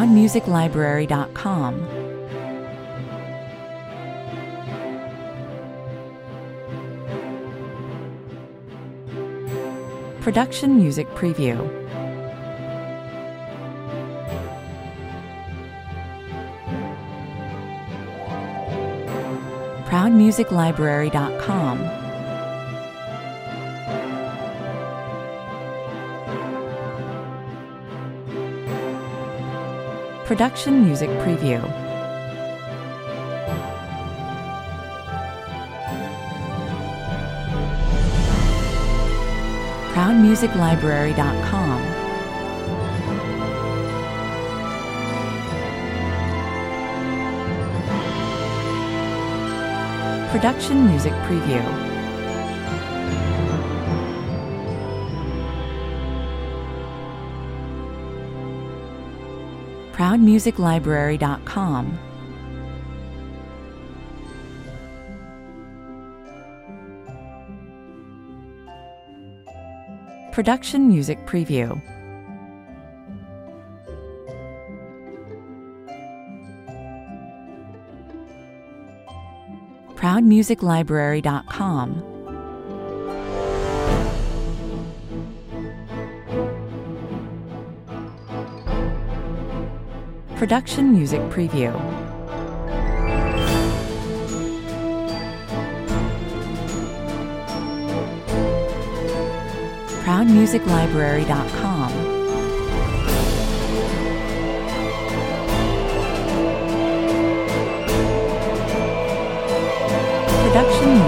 ProudMusicLibrary.com. Production Music Preview. ProudMusicLibrary.com. Production Music Preview. ProudMusicLibrary.com. Production Music Preview. ProudMusicLibrary.com. Production Music Preview. ProudMusicLibrary.com. Production Music Preview. ProudMusicLibrary.com. Production